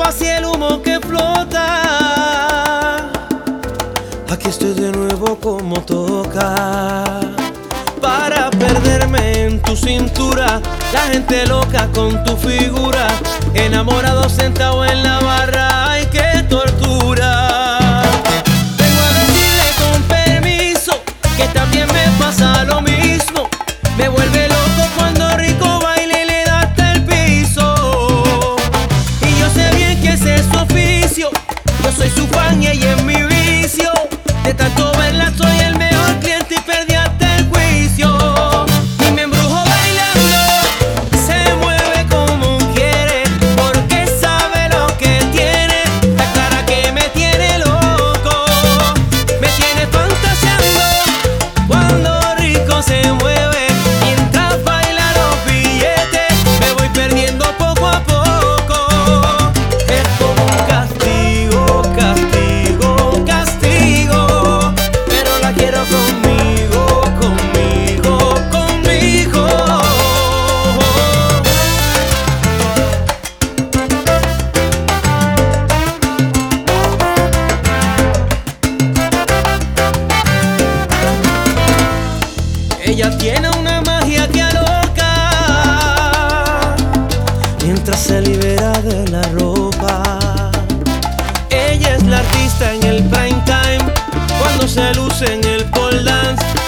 hacia el humo que flota. Aquí estoy de nuevo como toca, para perderme en tu cintura. La gente loca con tu figura, enamorado sentado en la barra. ¡Ay, qué tortura! Vengo a decirle con permiso que también me pasa lo mismo. Me vuelve loco cuando rico baila y le da hasta el piso. Y yo sé bien que ese es su oficio. Yo soy su fan y ella es mi vicio. De tanto verla soy el mejor cliente y perdí hasta el juicio. Y me embrujo bailando, se mueve como quiere, porque sabe lo que tiene. La cara que me tiene loco, me tiene fantaseando cuando rico se mueve. Mientras baila los billetes, me voy perdiendo poco a poco. Es como un castigo, castigo, castigo. Pero la quiero conmigo, conmigo, conmigo. Ella tiene una magia que aloca mientras se libera de la ropa. Ella es la artista en el prime time, cuando se luce en el pole dance.